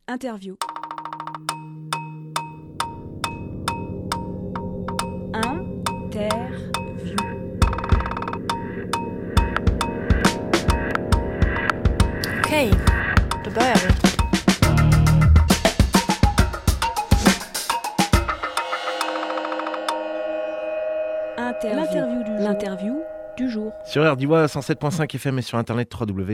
Interview. Interview. Okej, då börjar vi. L'interview du jour. Sur RDWA 107.5 FM et sur internet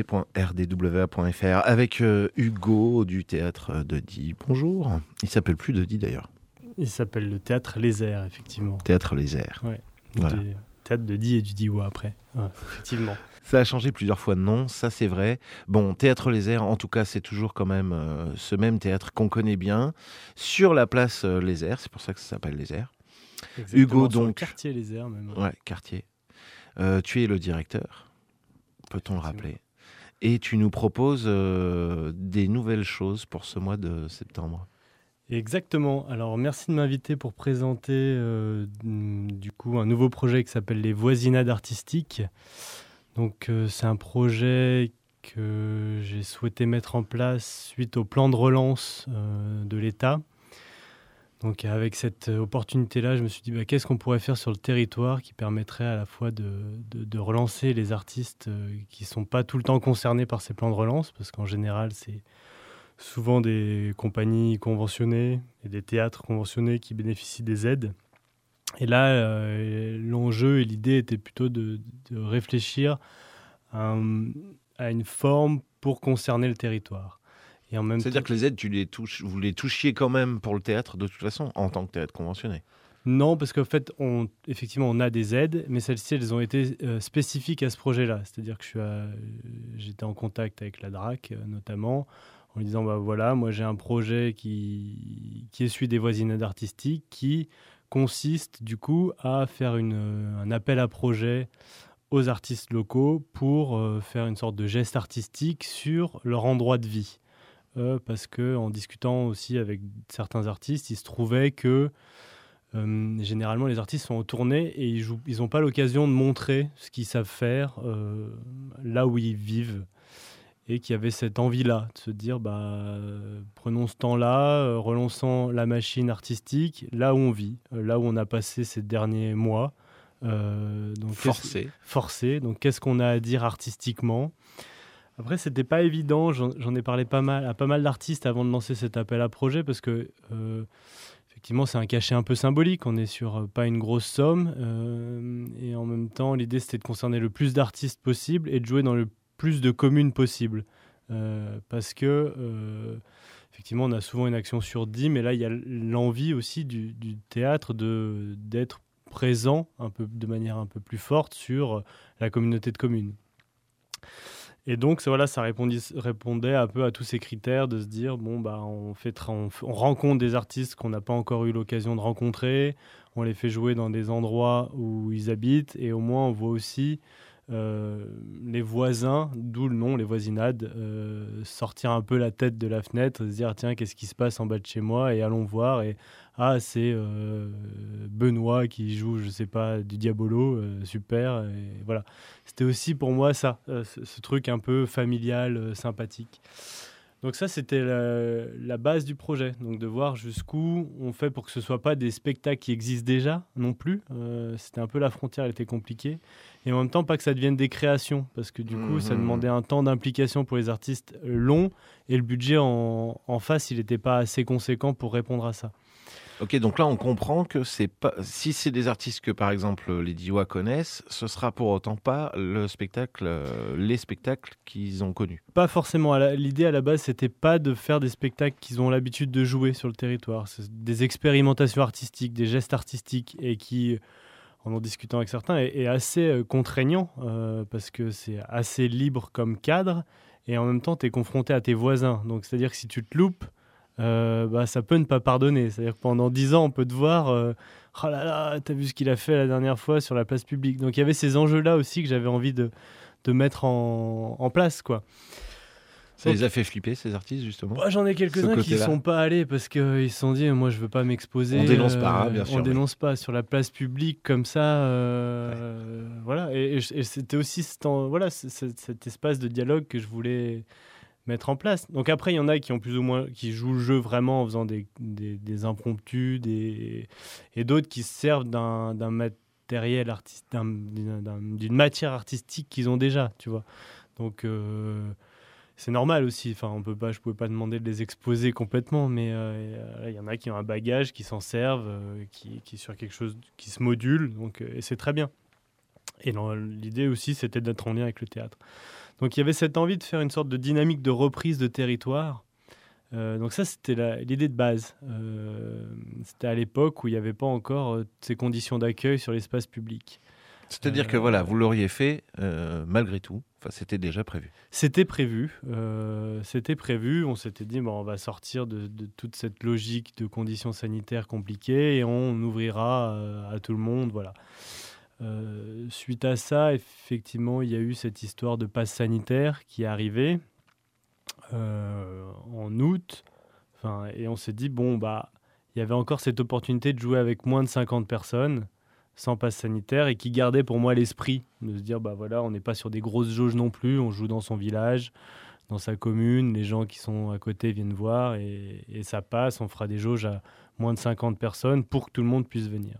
www.rdwa.fr avec Hugo du théâtre de Die. Bonjour. Il s'appelle plus de Die d'ailleurs. Il s'appelle le théâtre Les Airs, effectivement. Théâtre Les Airs. Ouais. Voilà. Théâtre de Die et du Diois après. Ouais, effectivement. Ça a changé plusieurs fois de nom, ça c'est vrai. Bon, Théâtre Les Airs, en tout cas, c'est toujours quand même ce même théâtre qu'on connaît bien sur la place Les Airs. C'est pour ça que ça s'appelle Les Airs. Exactement, Hugo, sur le donc. quartier Les Airs, même. Ouais, quartier. Tu es le directeur, peut-on le rappeler. Et tu nous proposes des nouvelles choses pour ce mois de septembre. Exactement. Alors, merci de m'inviter pour présenter du coup un nouveau projet qui s'appelle les Voisinades artistiques. Donc, c'est un projet que j'ai souhaité mettre en place suite au plan de relance de l'État. Donc avec cette opportunité-là, je me suis dit qu'est-ce qu'on pourrait faire sur le territoire qui permettrait à la fois de relancer les artistes qui ne sont pas tout le temps concernés par ces plans de relance, parce qu'en général, c'est souvent des compagnies conventionnées et des théâtres conventionnés qui bénéficient des aides. Et là, l'enjeu et l'idée était plutôt de réfléchir à une forme pour concerner le territoire. C'est-à-dire que les aides, vous les touchiez quand même pour le théâtre de toute façon, en tant que théâtre conventionné? Non, parce qu'en fait, effectivement, on a des aides, mais celles-ci, elles ont été spécifiques à ce projet-là. C'est-à-dire que j'étais en contact avec la DRAC, notamment, en lui disant, voilà, moi j'ai un projet qui est celui des voisinades artistiques, qui consiste du coup à faire un appel à projet aux artistes locaux pour faire une sorte de geste artistique sur leur endroit de vie. Parce qu'en discutant aussi avec certains artistes, il se trouvait que généralement les artistes sont en tournée et ils n'ont pas l'occasion de montrer ce qu'ils savent faire là où ils vivent. Et qu'il y avait cette envie-là de se dire prenons ce temps-là, relançons la machine artistique là où on vit, là où on a passé ces derniers mois. Donc forcé. Donc qu'est-ce qu'on a à dire artistiquement ? Après, c'était pas évident. J'en ai parlé à pas mal d'artistes avant de lancer cet appel à projet parce que, effectivement, c'est un cachet un peu symbolique. On est sur pas une grosse somme. Et en même temps, l'idée, c'était de concerner le plus d'artistes possible et de jouer dans le plus de communes possible. Parce que, effectivement, on a souvent une action sur 10, mais là, il y a l'envie aussi du théâtre d'être présent de manière un peu plus forte sur la communauté de communes. Et donc, ça répondait un peu à tous ces critères de se dire, on rencontre des artistes qu'on n'a pas encore eu l'occasion de rencontrer, on les fait jouer dans des endroits où ils habitent, et au moins on voit aussi les voisins, d'où le nom, les voisinades, sortir un peu la tête de la fenêtre, se dire, tiens, qu'est-ce qui se passe en bas de chez moi, et allons voir, et c'est Benoît qui joue, je sais pas, du Diabolo, super, et voilà. C'était aussi pour moi ça, ce truc un peu familial, sympathique. Donc ça, c'était la base du projet, donc de voir jusqu'où on fait pour que ce soit pas des spectacles qui existent déjà non plus. C'était un peu la frontière, elle était compliquée. Et en même temps, pas que ça devienne des créations, parce que du coup, ça demandait un temps d'implication pour les artistes long, et le budget en face, il n'était pas assez conséquent pour répondre à ça. Ok, donc là on comprend que si c'est des artistes que par exemple les Diois connaissent, ce sera pour autant pas les spectacles qu'ils ont connus. Pas forcément. L'idée à la base, c'était pas de faire des spectacles qu'ils ont l'habitude de jouer sur le territoire. C'est des expérimentations artistiques, des gestes artistiques, et qui, en discutant avec certains, est assez contraignant parce que c'est assez libre comme cadre, et en même temps tu es confronté à tes voisins. Donc c'est-à-dire que si tu te loupes, ça peut ne pas pardonner. C'est-à-dire que pendant 10 ans, on peut te voir oh là là, t'as vu ce qu'il a fait la dernière fois sur la place publique. Donc il y avait ces enjeux-là aussi que j'avais envie de mettre en place, quoi. Ça les a fait flipper, ces artistes, justement? J'en ai quelques-uns qui ne sont pas allés parce qu'ils se sont dit, moi je veux pas m'exposer. On dénonce pas, bien sûr. On dénonce pas sur la place publique comme ça. Voilà. Et c'était aussi cet espace de dialogue que je voulais mettre en place. Donc après, il y en a qui ont plus ou moins, qui jouent le jeu vraiment en faisant des impromptus, et d'autres qui se servent d'un matériel d'une matière artistique qu'ils ont déjà, tu vois. Donc c'est normal aussi. Enfin, je pouvais pas demander de les exposer complètement, mais il y en a qui ont un bagage, qui s'en servent, qui sur quelque chose qui se module. Donc et c'est très bien. Et l'idée aussi, c'était d'être en lien avec le théâtre. Donc il y avait cette envie de faire une sorte de dynamique de reprise de territoire. Donc ça, c'était l'idée de base. C'était à l'époque où il n'y avait pas encore ces conditions d'accueil sur l'espace public. C'est-à-dire que voilà, vous l'auriez fait malgré tout. Enfin, c'était déjà prévu. C'était prévu. On s'était dit, on va sortir de toute cette logique de conditions sanitaires compliquées et on ouvrira à tout le monde. Voilà. Suite à ça, effectivement, il y a eu cette histoire de passe sanitaire qui est arrivée en août. Et on s'est dit, il y avait encore cette opportunité de jouer avec moins de 50 personnes sans passe sanitaire et qui gardait pour moi l'esprit de se dire, on n'est pas sur des grosses jauges non plus, on joue dans son village, dans sa commune, les gens qui sont à côté viennent voir et ça passe, on fera des jauges à moins de 50 personnes pour que tout le monde puisse venir.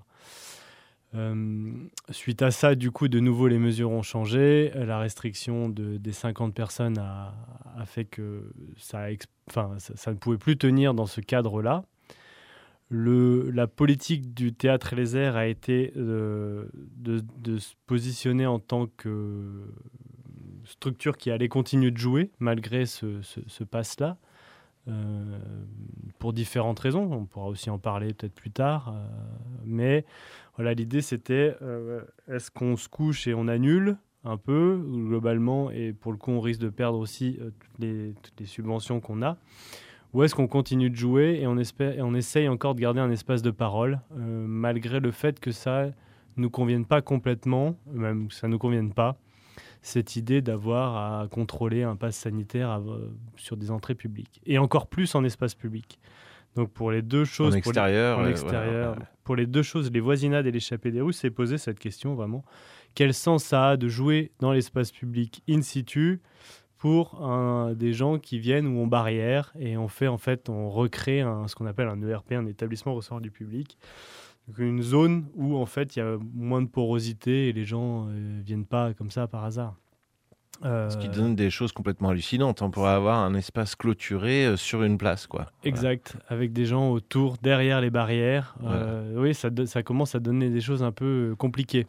Suite à ça, du coup, de nouveau, les mesures ont changé. La restriction des 50 personnes a fait que ça ne pouvait plus tenir dans ce cadre-là. La politique du Théâtre et les Airs a été de se positionner en tant que structure qui allait continuer de jouer malgré ce pass-là. Pour différentes raisons, on pourra aussi en parler peut-être plus tard, mais voilà, l'idée c'était est-ce qu'on se couche et on annule un peu globalement et pour le coup on risque de perdre aussi toutes les subventions qu'on a, ou est-ce qu'on continue de jouer et on essaye encore de garder un espace de parole malgré le fait que ça nous convienne pas complètement, même que ça nous convienne pas, cette idée d'avoir à contrôler un pass sanitaire sur des entrées publiques. Et encore plus en espace public. Donc pour les deux choses... En extérieur. Pour les deux choses, les voisinades et l'échappée des rues, c'est poser cette question vraiment. Quel sens ça a de jouer dans l'espace public in situ pour des gens qui viennent ou en barrière et on recrée ce qu'on appelle un ERP, un établissement recevant du public. Donc une zone où en fait il y a moins de porosité et les gens viennent pas comme ça par hasard. Ce qui donne des choses complètement hallucinantes. On pourrait avoir un espace clôturé sur une place, quoi. Exact, voilà. Avec des gens autour, derrière les barrières. Voilà. Oui, ça commence à donner des choses un peu compliquées.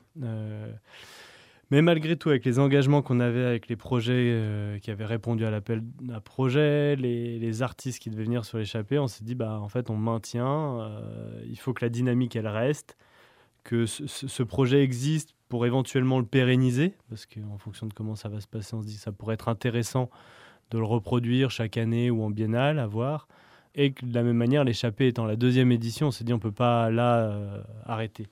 Mais malgré tout, avec les engagements qu'on avait avec les projets qui avaient répondu à l'appel à projet, les artistes qui devaient venir sur l'échappée, on s'est dit, en fait, on maintient. Il faut que la dynamique, elle reste, que ce projet existe pour éventuellement le pérenniser, parce qu'en fonction de comment ça va se passer, on se dit que ça pourrait être intéressant de le reproduire chaque année ou en biennale, à voir. Et que de la même manière, l'échappée étant la 2e édition, on s'est dit, on ne peut pas arrêter.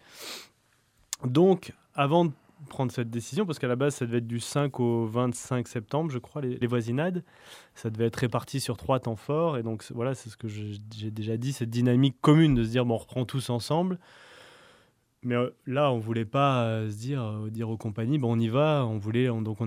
Donc, avant de prendre cette décision, parce qu'à la base ça devait être du 5 au 25 septembre je crois, les voisinades, ça devait être réparti sur 3 temps forts et donc voilà, c'est ce que j'ai déjà dit, cette dynamique commune de se dire on reprend tous ensemble, mais là on voulait pas se dire aux compagnies on y va, on voulait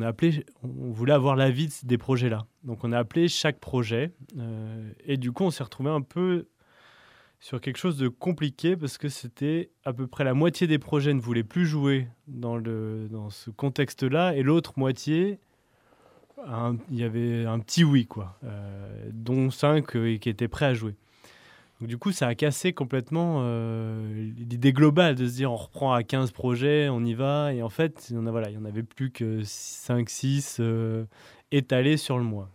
avoir l'avis des projets là, donc on a appelé chaque projet et du coup on s'est retrouvé un peu sur quelque chose de compliqué parce que c'était à peu près la moitié des projets ne voulaient plus jouer dans ce contexte-là et l'autre moitié, il y avait un petit oui, quoi, dont 5 qui étaient prêts à jouer. Donc, du coup, ça a cassé complètement l'idée globale de se dire on reprend à 15 projets, on y va. Et en fait, il n'y en avait plus que 5-6 étalés sur le mois.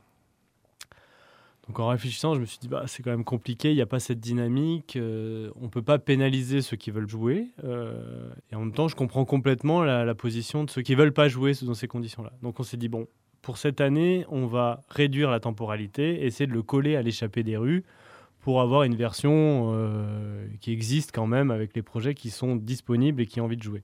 Donc en réfléchissant, je me suis dit, c'est quand même compliqué, il n'y a pas cette dynamique, on ne peut pas pénaliser ceux qui veulent jouer. Et en même temps, je comprends complètement la position de ceux qui ne veulent pas jouer dans ces conditions-là. Donc on s'est dit, pour cette année, on va réduire la temporalité, essayer de le coller à l'échappée des rues pour avoir une version qui existe quand même avec les projets qui sont disponibles et qui ont envie de jouer.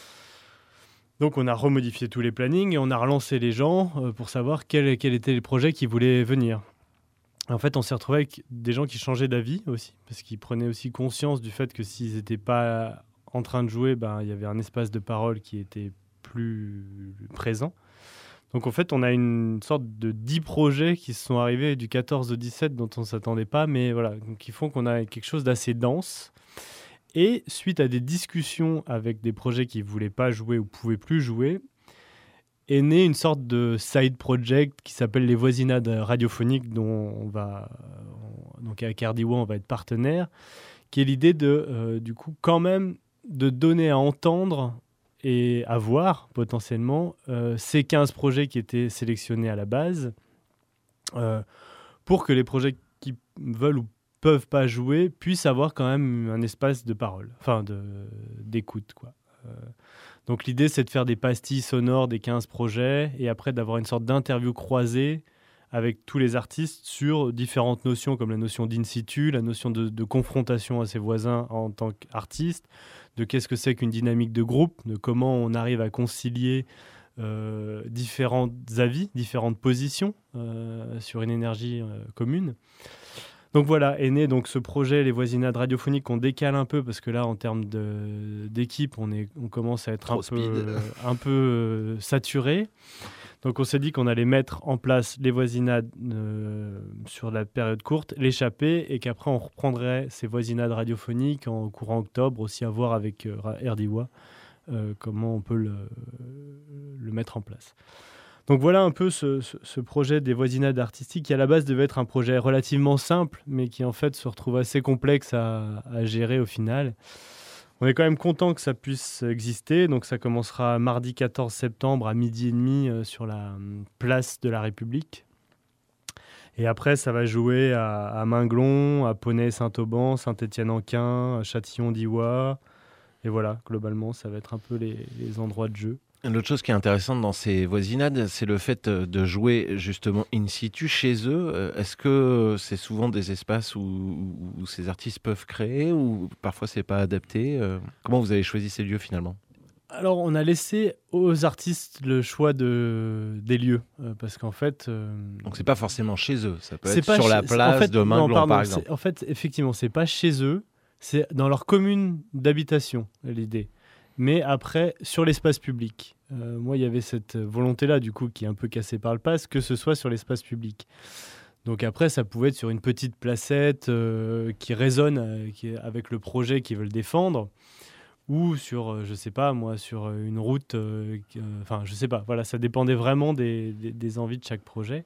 Donc on a remodifié tous les plannings et on a relancé les gens pour savoir quels étaient les projets qui voulaient venir. En fait, on s'est retrouvé avec des gens qui changeaient d'avis aussi, parce qu'ils prenaient aussi conscience du fait que s'ils n'étaient pas en train de jouer, il y avait un espace de parole qui était plus présent. Donc en fait, on a une sorte de 10 projets qui se sont arrivés du 14 au 17 dont on ne s'attendait pas, mais voilà, donc qui font qu'on a quelque chose d'assez dense. Et suite à des discussions avec des projets qui ne voulaient pas jouer ou ne pouvaient plus jouer, est née une sorte de side project qui s'appelle les voisinades radiophoniques, dont donc avec RDIWA, on va être partenaire, qui est l'idée de, du coup, quand même, de donner à entendre et à voir potentiellement ces 15 projets qui étaient sélectionnés à la base pour que les projets qui veulent ou peuvent pas jouer puissent avoir quand même un espace de parole, enfin d'écoute, quoi. Donc l'idée, c'est de faire des pastilles sonores des 15 projets et après d'avoir une sorte d'interview croisée avec tous les artistes sur différentes notions comme la notion d'in situ, la notion de confrontation à ses voisins en tant qu'artiste, de qu'est-ce que c'est qu'une dynamique de groupe, de comment on arrive à concilier différents avis, différentes positions sur une énergie commune. Donc voilà, est né donc ce projet, les voisinades radiophoniques, qu'on décale un peu parce que là, en termes d'équipe, on commence à être un peu saturé. Donc on s'est dit qu'on allait mettre en place les voisinades sur la période courte, l'échapper, et qu'après on reprendrait ces voisinades radiophoniques en courant octobre, aussi à voir avec RDIWA comment on peut le mettre en place. Donc voilà un peu ce projet des voisinades artistiques qui à la base devait être un projet relativement simple, mais qui en fait se retrouve assez complexe à gérer au final. On est quand même content que ça puisse exister, donc ça commencera mardi 14 septembre à 12h30 sur la place de la République. Et après, ça va jouer à Minglon, à Poney-Saint-Auban, Saint-Étienne-en-Quin, à Châtillon-d'Ivoire. Et voilà, globalement, ça va être un peu les endroits de jeu. L'autre chose qui est intéressante dans ces voisinades, c'est le fait de jouer justement in situ chez eux. Est-ce que c'est souvent des espaces où ces artistes peuvent créer ou parfois c'est pas adapté? Comment vous avez choisi ces lieux finalement? Alors, on a laissé aux artistes le choix des lieux, parce qu'en fait... Donc, c'est pas forcément chez eux, ça peut être sur la place de Minglon, par exemple. En fait, effectivement, c'est pas chez eux, c'est dans leur commune d'habitation, l'idée. Mais après, sur l'espace public. Moi, il y avait cette volonté-là, du coup, qui est un peu cassée par le pass, que ce soit sur l'espace public. Donc après, ça pouvait être sur une petite placette qui résonne avec le projet qu'ils veulent défendre, ou sur, je sais pas, moi, sur une route, enfin, je sais pas, voilà, ça dépendait vraiment des envies de chaque projet.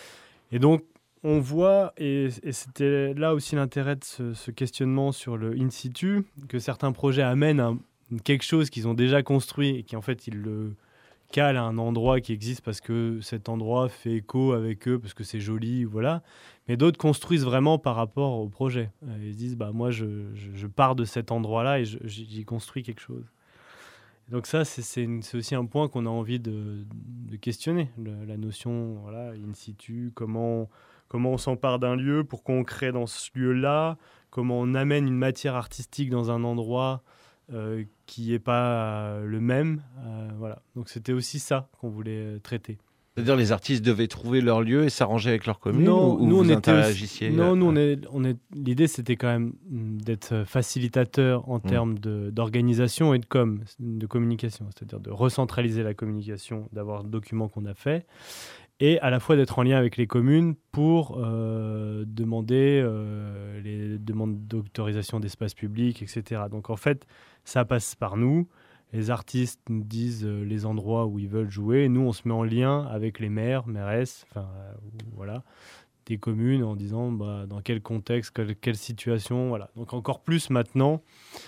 Et donc, on voit, et c'était là aussi l'intérêt de ce questionnement sur le in situ, que certains projets amènent quelque chose qu'ils ont déjà construit et qui en fait ils le calent à un endroit qui existe parce que cet endroit fait écho avec eux, parce que c'est joli, voilà. Mais d'autres construisent vraiment par rapport au projet. Ils se disent, bah, moi je pars de cet endroit-là et j'y construis quelque chose. Et donc ça, c'est aussi un point qu'on a envie de questionner, la notion, voilà, in situ, comment on s'empare d'un lieu, pourquoi on crée dans ce lieu-là, comment on amène une matière artistique dans un endroit qui n'est pas le même. Voilà. Donc c'était aussi ça qu'on voulait traiter. C'est-à-dire les artistes devaient trouver leur lieu et s'arranger avec leur commune, ou nous, vous on interagissiez? Non, nous, l'idée, c'était quand même d'être facilitateur en termes d'organisation et de communication, c'est-à-dire de recentraliser la communication, d'avoir le document qu'on a fait, et à la fois d'être en lien avec les communes pour demander les demandes d'autorisation d'espace public, etc. Donc en fait, ça passe par nous. Les artistes nous disent les endroits où ils veulent jouer. Nous, on se met en lien avec les maires, mairesses, voilà, des communes en disant dans quel contexte, quelle situation. Voilà. Donc encore plus maintenant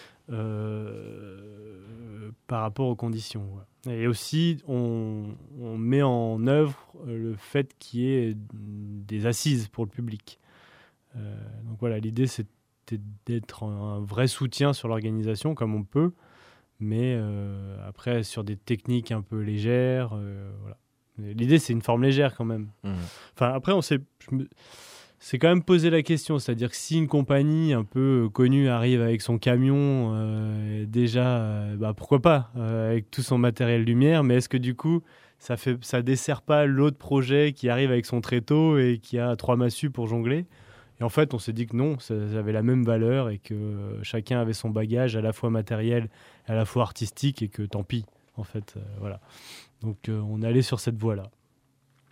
par rapport aux conditions. Ouais. Et aussi, on met en œuvre le fait qu'il y ait des assises pour le public. Donc voilà, l'idée, c'était d'être un vrai soutien sur l'organisation, comme on peut, mais après, sur des techniques un peu légères. Voilà. L'idée, c'est une forme légère quand même. Enfin, après, c'est quand même posé la question, c'est-à-dire que si une compagnie un peu connue arrive avec son camion, déjà, pourquoi pas, avec tout son matériel lumière, mais est-ce que du coup, ça dessert pas l'autre projet qui arrive avec son tréteau et qui a 3 massues pour jongler? Et en fait, on s'est dit que non, ça avait la même valeur et que chacun avait son bagage à la fois matériel, à la fois artistique, et que tant pis, en fait, voilà. Donc, on est allé sur cette voie-là.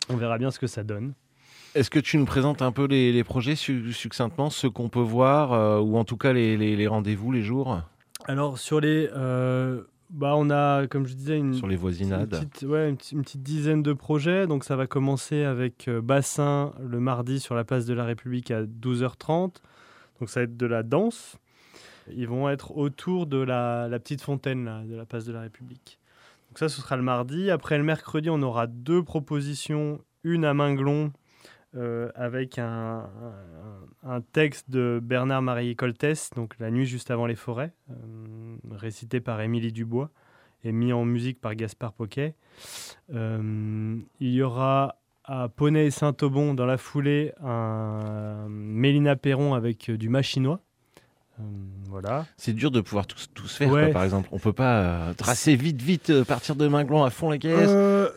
On verra bien ce que ça donne. Est-ce que tu nous présentes un peu les projets succinctement, ceux qu'on peut voir, ou en tout cas les rendez-vous, les jours Alors, sur les... on a, comme je disais, sur les voisinades. une petite dizaine de projets. Donc, ça va commencer avec Bassin le mardi sur la place de la République à 12h30. Donc, ça va être de la danse. Ils vont être autour de la petite fontaine là, de la place de la République. Donc, ça, ce sera le mardi. Après, le mercredi, on aura 2 propositions. Une à Minglon, avec un texte de Bernard-Marie Coltès, donc La nuit juste avant les forêts, récité par Émilie Dubois et mis en musique par Gaspard Poquet. Il y aura à Poney et Saint-Aubon dans la foulée un Mélina Perron avec du machinois. Voilà. C'est dur de pouvoir tous faire, quoi, par exemple. On peut pas tracer vite, partir de Minglon à fond la caisse.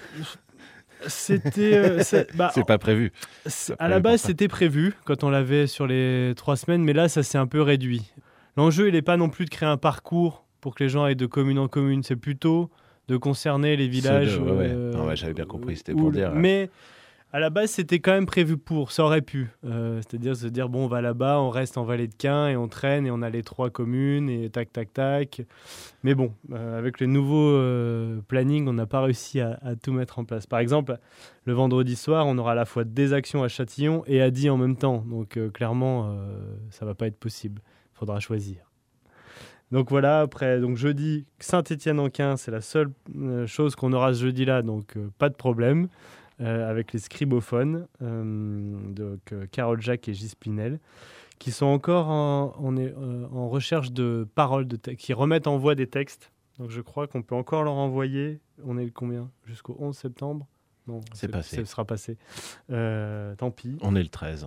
C'est pas prévu. À la base, c'était prévu quand on l'avait sur les 3 semaines, mais là, ça s'est un peu réduit. L'enjeu, il n'est pas non plus de créer un parcours pour que les gens aillent de commune en commune, c'est plutôt de concerner les villages. J'avais bien compris, c'était pour dire. Mais à la base, c'était quand même prévu pour, ça aurait pu. C'est-à-dire se dire, bon, on va là-bas, on reste en Vallée de Quin et on traîne et on a les 3 communes et tac. Mais bon, avec les nouveaux plannings, on n'a pas réussi à tout mettre en place. Par exemple, le vendredi soir, on aura à la fois des actions à Châtillon et à Die en même temps. Donc clairement, ça ne va pas être possible. Il faudra choisir. Donc voilà, après, donc jeudi, Saint-Étienne-en-Quin, c'est la seule chose qu'on aura ce jeudi-là, donc pas de problème. Avec les scribophones, Carole Jacques et Gilles Spinel, qui sont encore en recherche de paroles, qui remettent en voix des textes. Donc je crois qu'on peut encore leur envoyer. On est le combien ? Jusqu'au 11 septembre ? Non, c'est passé. Ça sera passé. Tant pis. On est le 13.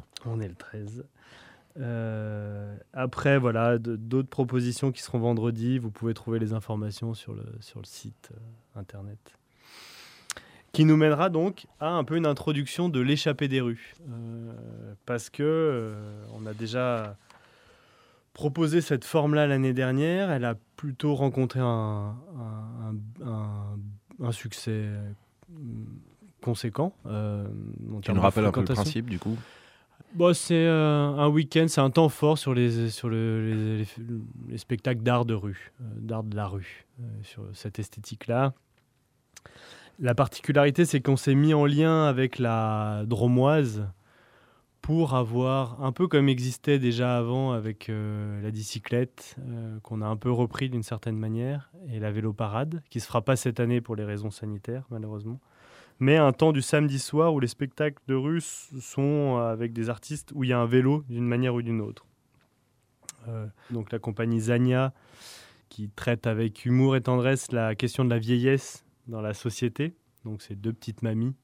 Après, voilà, d'autres propositions qui seront vendredi. Vous pouvez trouver les informations sur le site internet. Qui nous mènera donc à un peu une introduction de l'échappée des rues. Parce que on a déjà proposé cette forme-là l'année dernière. Elle a plutôt rencontré un succès conséquent. Tu nous rappelles un peu le principe, du coup ? C'est un week-end, c'est un temps fort sur les spectacles d'art de rue, d'art de la rue, sur cette esthétique-là. La particularité, c'est qu'on s'est mis en lien avec la Dromoise pour avoir, un peu comme existait déjà avant avec la bicyclette, qu'on a un peu repris d'une certaine manière, et la vélo-parade, qui ne se fera pas cette année pour les raisons sanitaires, malheureusement. Mais un temps du samedi soir où les spectacles de rue sont avec des artistes où il y a un vélo d'une manière ou d'une autre. Donc la compagnie Zania, qui traite avec humour et tendresse la question de la vieillesse dans la société. Donc, c'est 2 petites mamies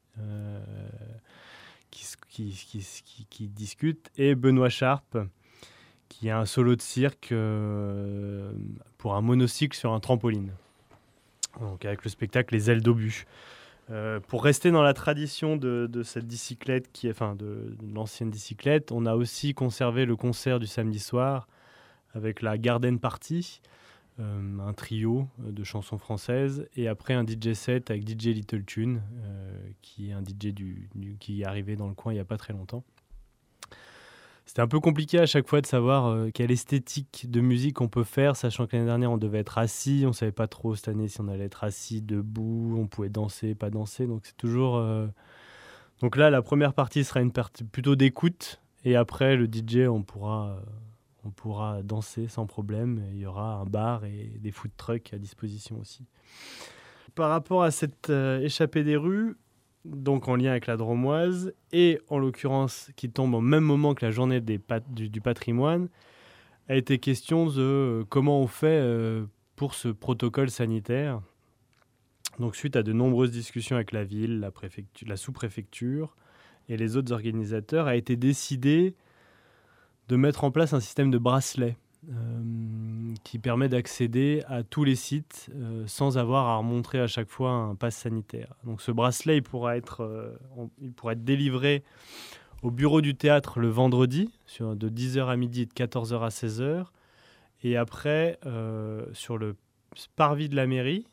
qui discutent. Et Benoît Charpe, qui a un solo de cirque pour un monocycle sur un trampoline. Donc, avec le spectacle Les ailes d'obus. Pour rester dans la tradition de cette bicyclette, de l'ancienne bicyclette, on a aussi conservé le concert du samedi soir avec la Garden Party, un trio de chansons françaises, et après un DJ set avec DJ Little Tune, qui est un DJ qui est arrivé dans le coin il n'y a pas très longtemps. C'était un peu compliqué à chaque fois de savoir quelle esthétique de musique on peut faire, sachant que l'année dernière on devait être assis, on ne savait pas trop cette année si on allait être assis, debout, on pouvait danser, pas danser, donc c'est toujours... Donc là, la première partie sera une partie plutôt d'écoute, et après le DJ, on pourra danser sans problème. Il y aura un bar et des food trucks à disposition aussi. Par rapport à cette échappée des rues, donc en lien avec la Dromoise, et en l'occurrence qui tombe au même moment que la journée du patrimoine, a été question de comment on fait pour ce protocole sanitaire. Donc suite à de nombreuses discussions avec la ville, la préfecture, la sous-préfecture et les autres organisateurs, a été décidé de mettre en place un système de bracelet qui permet d'accéder à tous les sites sans avoir à remontrer à chaque fois un pass sanitaire. Donc ce bracelet, il pourra être délivré au bureau du théâtre le vendredi, de 10h à midi et de 14h à 16h. Et après, sur le parvis de la mairie,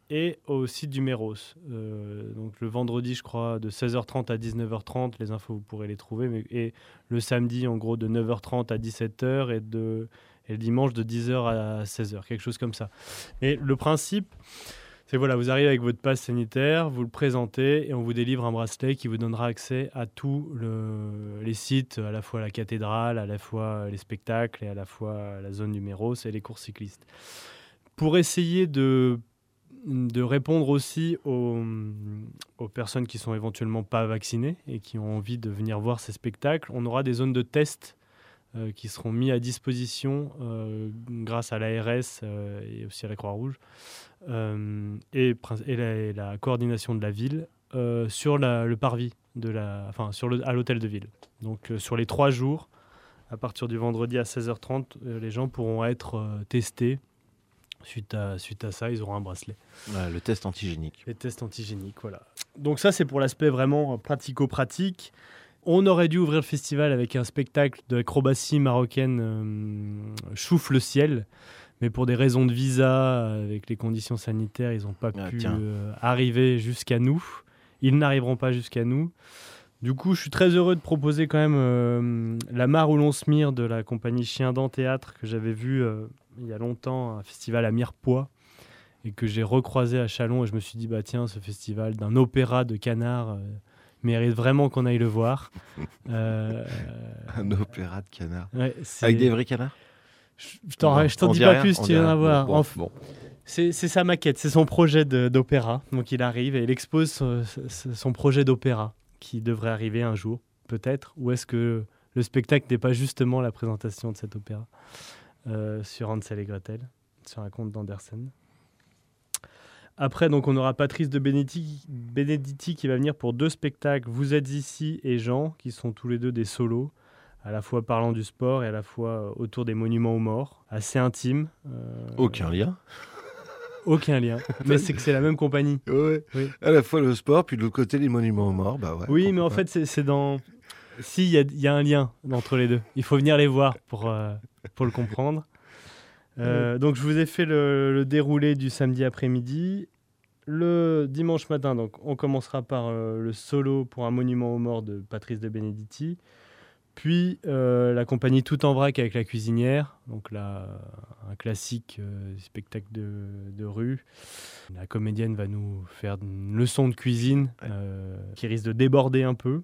et au site du Méros. Donc le vendredi, je crois, de 16h30 à 19h30, les infos, vous pourrez les trouver. Et le samedi, en gros, de 9h30 à 17h et le dimanche de 10h à 16h, quelque chose comme ça. Et le principe, c'est voilà, vous arrivez avec votre passe sanitaire, vous le présentez et on vous délivre un bracelet qui vous donnera accès à tous les sites, à la fois la cathédrale, à la fois les spectacles et à la fois la zone du Méros et les courses cyclistes. Pour essayer de répondre aussi aux personnes qui sont éventuellement pas vaccinées et qui ont envie de venir voir ces spectacles, on aura des zones de test qui seront mis à disposition grâce à l'ARS et aussi à la Croix-Rouge et la coordination de la ville sur le parvis à l'hôtel de ville. Donc sur les 3 jours, à partir du vendredi à 16h30, les gens pourront être testés. Suite à ça, ils auront un bracelet. Ouais, le test antigénique. Les tests antigéniques, voilà. Donc ça, c'est pour l'aspect vraiment pratico-pratique. On aurait dû ouvrir le festival avec un spectacle d'acrobatie marocaine Chouffe le ciel, mais pour des raisons de visa, avec les conditions sanitaires, ils n'ont pas pu arriver jusqu'à nous. Ils n'arriveront pas jusqu'à nous. Du coup, je suis très heureux de proposer quand même La Mare où l'on se mire de la compagnie Chien Dent Théâtre que j'avais vu il y a longtemps, un festival à Mirepoix, et que j'ai recroisé à Châlons, et je me suis dit, tiens, ce festival d'un opéra de canard mérite vraiment qu'on aille le voir. Un opéra de canard. Ouais, avec des vrais canards. Je t'en dis pas plus, tu viens voir. Bon. C'est sa maquette, c'est son projet d'opéra. Donc il arrive et il expose son projet d'opéra qui devrait arriver un jour, peut-être. Ou est-ce que le spectacle n'est pas justement la présentation de cet opéra sur Hansel et Gretel, sur un conte d'Andersen. Après, donc, on aura Patrice de Benedetti qui va venir pour 2 spectacles, Vous êtes ici et Jean, qui sont tous les 2 des solos, à la fois parlant du sport et à la fois autour des monuments aux morts, assez intimes. Aucun lien. Aucun lien, mais c'est que c'est la même compagnie. Ouais. Oui. À la fois le sport, puis de l'autre côté les monuments aux morts. Ouais, oui, mais en fait, c'est dans... Si, il y a un lien entre les deux. Il faut venir les voir pour le comprendre. Donc, je vous ai fait le déroulé du samedi après-midi. Le dimanche matin, donc, on commencera par le solo pour un monument aux morts de Patrice de Benedetti. Puis, la compagnie Tout en vrac avec la cuisinière. Donc là, un classique spectacle de rue. La comédienne va nous faire une leçon de cuisine qui risque de déborder un peu.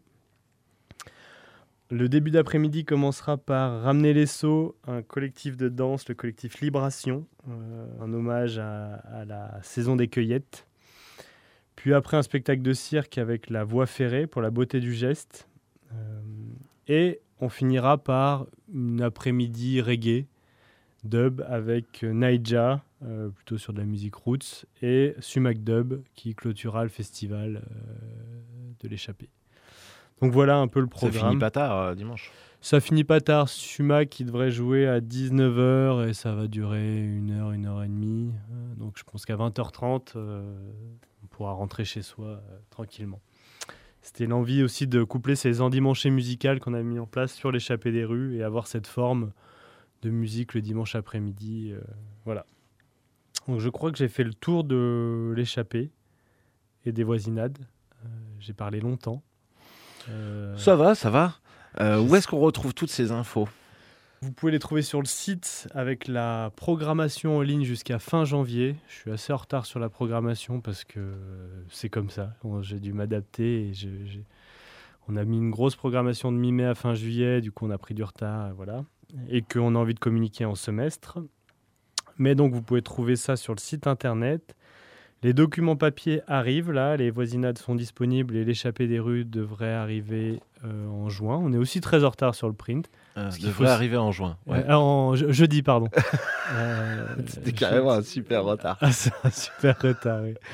Le début d'après-midi commencera par Ramener les seaux, un collectif de danse, le collectif Libration, un hommage à la saison des cueillettes. Puis après, un spectacle de cirque avec la voix ferrée pour la beauté du geste. Et on finira par une après-midi reggae, dub avec Naija, plutôt sur de la musique roots, et Sumac Dub qui clôturera le festival de l'échappée. Donc voilà un peu le programme. Ça finit pas tard dimanche. Ça finit pas tard. Sumac qui devrait jouer à 19h et ça va durer 1h, 1h30. Donc je pense qu'à 20h30, on pourra rentrer chez soi tranquillement. C'était l'envie aussi de coupler ces endimanchés musicales qu'on a mis en place sur l'échappée des rues et avoir cette forme de musique le dimanche après-midi. Voilà. Donc je crois que j'ai fait le tour de l'échappée et des voisinades. J'ai parlé longtemps. Ça va. Où est-ce qu'on retrouve toutes ces infos ? Vous pouvez les trouver sur le site avec la programmation en ligne jusqu'à fin janvier. Je suis assez en retard sur la programmation parce que c'est comme ça. J'ai dû m'adapter et on a mis une grosse programmation de mi-mai à fin juillet. Du coup, on a pris du retard, voilà. Et qu'on a envie de communiquer en semestre. Mais donc, vous pouvez trouver ça sur le site internet. Les documents papier arrivent, là, les voisinades sont disponibles et l'échappée des rues devrait arriver en juin. On est aussi très en retard sur le print. Devrait arriver en juin. Ouais. Jeudi, pardon. C'était carrément un super retard. C'est un super retard, oui.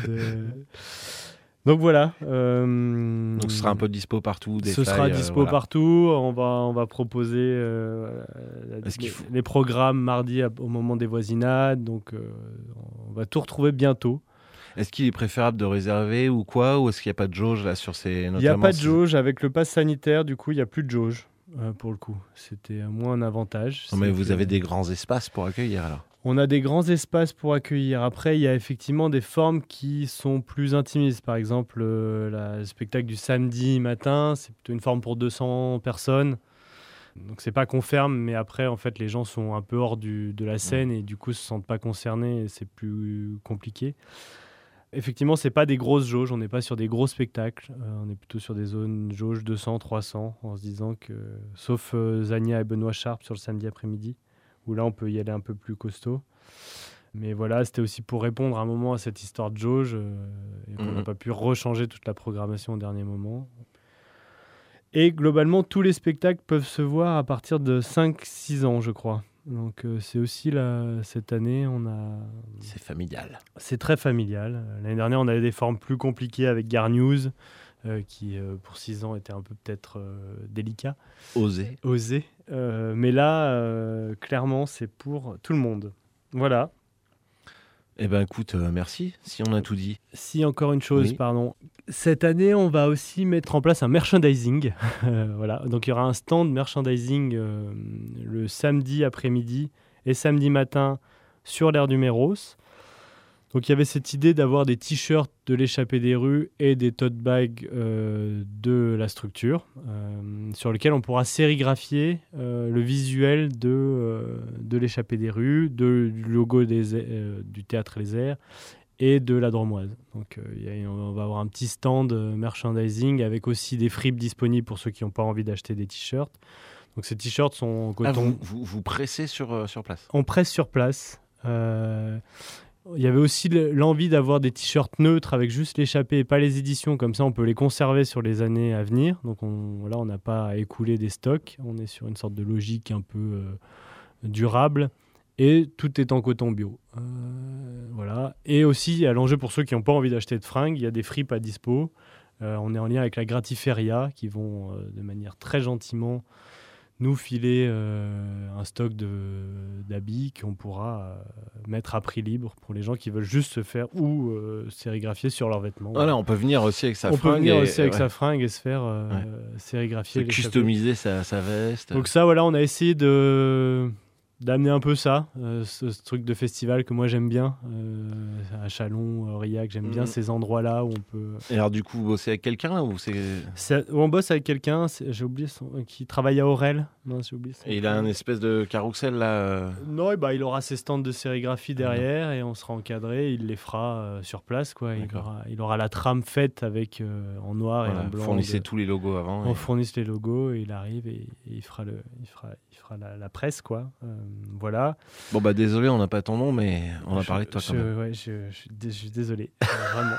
Donc voilà. Donc ce sera un peu dispo partout. Ce sera dispo partout. On va proposer les programmes mardi au moment des voisinades. Donc on va tout retrouver bientôt. Est-ce qu'il est préférable de réserver ou quoi ? Ou est-ce qu'il n'y a pas de jauge là sur ces... Il n'y a pas de jauge. Avec le pass sanitaire, du coup, il n'y a plus de jauge pour le coup. C'était moins un avantage. Non, mais vous avez des grands espaces pour accueillir alors ? On a des grands espaces pour accueillir. Après, il y a effectivement des formes qui sont plus intimistes. Par exemple, le spectacle du samedi matin, c'est plutôt une forme pour 200 personnes. Donc, c'est pas qu'on ferme, mais après, en fait, les gens sont un peu hors de la scène et du coup, se sentent pas concernés et c'est plus compliqué. Effectivement, c'est pas des grosses jauges. On n'est pas sur des gros spectacles. On est plutôt sur des zones jauges 200, 300, en se disant que, sauf Zania et Benoît Charpe sur le samedi après-midi, où là, on peut y aller un peu plus costaud. Mais voilà, c'était aussi pour répondre à un moment à cette histoire de jauge et qu'on n'a pas pu rechanger toute la programmation au dernier moment. Et globalement, tous les spectacles peuvent se voir à partir de 5-6 ans, je crois. Donc c'est aussi, cette année, C'est familial. C'est très familial. L'année dernière, on avait des formes plus compliquées avec Gare News, qui, pour 6 ans, était un peu peut-être délicat. Osé. Mais là, clairement, c'est pour tout le monde. Voilà. Eh ben écoute, merci, si on a tout dit. Si, encore une chose, Oui. pardon. Cette année, on va aussi mettre en place un merchandising. Voilà. Donc, il y aura un stand merchandising le samedi après-midi et samedi matin sur l'aire du Méros. Donc, il y avait cette idée d'avoir des t-shirts de l'échappée des rues et des tote bags de la structure, sur lesquels on pourra sérigraphier le visuel de l'échappée des rues, du logo du Théâtre Les Airs et de la Dromoise. Donc, on va avoir un petit stand merchandising avec aussi des fripes disponibles pour ceux qui n'ont pas envie d'acheter des t-shirts. Donc, ces t-shirts sont en coton. Vous pressez sur place. On presse sur place. Il y avait aussi l'envie d'avoir des t-shirts neutres avec juste l'échappée et pas les éditions. Comme ça, on peut les conserver sur les années à venir. Donc là, on n'a pas à écouler des stocks. On est sur une sorte de logique un peu durable. Et tout est en coton bio. Voilà. Et aussi, il y a l'enjeu pour ceux qui n'ont pas envie d'acheter de fringues. Il y a des fripes à dispo. On est en lien avec la Gratiféria qui vont de manière très gentiment nous filer un stock d'habits qu'on pourra mettre à prix libre pour les gens qui veulent juste se faire ou sérigraphier sur leurs vêtements. Voilà, on peut venir aussi avec sa on fringue. peut venir aussi avec sa fringue et se faire sérigraphier. Customiser sa veste. Donc ça, voilà, on a essayé d'amener un peu ça, ce truc de festival que moi j'aime bien, à Chalon, Aurillac, j'aime bien ces endroits-là où on peut... Et alors du coup, vous bossez avec quelqu'un ou on bosse avec quelqu'un, j'ai oublié qui travaille à Aurel. Non, j'ai oublié et il a un espèce de carrousel là Non, il aura ses stands de sérigraphie derrière et on sera encadré, il les fera sur place, quoi. Il aura la trame faite avec en noir et en blanc. Fournissez tous les logos avant. On fournisse les logos et il arrive et il fera la presse, quoi. Voilà. Bon désolé, on n'a pas ton nom, mais on a parlé de toi quand même. Ouais, je suis désolé, vraiment.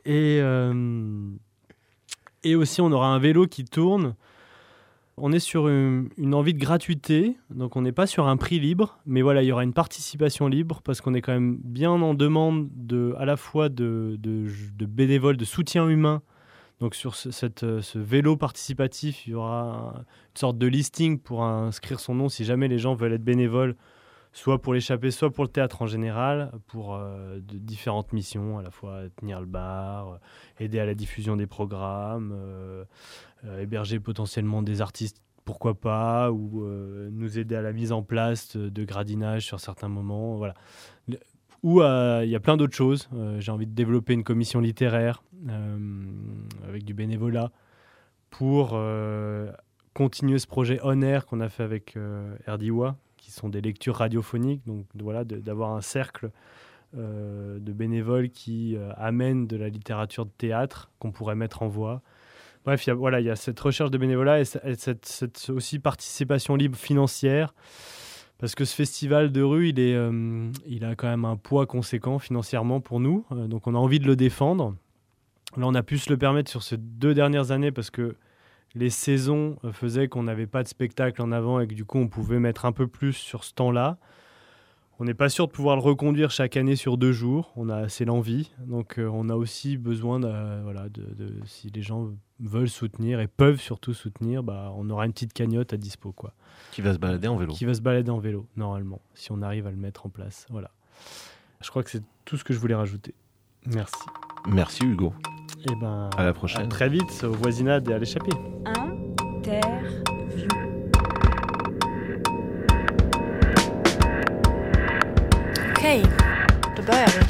Et aussi, on aura un vélo qui tourne. On est sur une envie de gratuité, donc on n'est pas sur un prix libre, mais voilà, il y aura une participation libre parce qu'on est quand même bien en demande à la fois de bénévoles, de soutien humain. Donc sur ce vélo participatif, il y aura une sorte de listing pour inscrire son nom si jamais les gens veulent être bénévoles, soit pour l'échappée, soit pour le théâtre en général, pour de différentes missions, à la fois tenir le bar, aider à la diffusion des programmes, héberger potentiellement des artistes, pourquoi pas, ou nous aider à la mise en place de gradinage sur certains moments, voilà. Ou il y a plein d'autres choses. J'ai envie de développer une commission littéraire avec du bénévolat pour continuer ce projet On Air qu'on a fait avec RDIWA, qui sont des lectures radiophoniques. Donc voilà, d'avoir un cercle de bénévoles qui amènent de la littérature de théâtre qu'on pourrait mettre en voix. Bref, il y a cette recherche de bénévolat et cette aussi participation libre financière. Parce que ce festival de rue, il a quand même un poids conséquent financièrement pour nous. Donc on a envie de le défendre. Là, on a pu se le permettre sur ces 2 dernières années parce que les saisons faisaient qu'on n'avait pas de spectacle en avant et que du coup, on pouvait mettre un peu plus sur ce temps-là. On n'est pas sûr de pouvoir le reconduire chaque année sur 2 jours. On a assez l'envie. Donc on a aussi besoin si les gens veulent soutenir et peuvent surtout soutenir, on aura une petite cagnotte à dispo, quoi. Qui va se balader en vélo. Qui va se balader en vélo, normalement, si on arrive à le mettre en place. Voilà. Je crois que c'est tout ce que je voulais rajouter. Merci. Merci Hugo. Et à la prochaine. À très vite au Voisinade et à l'échappée. Interview. Okej, då börjar vi.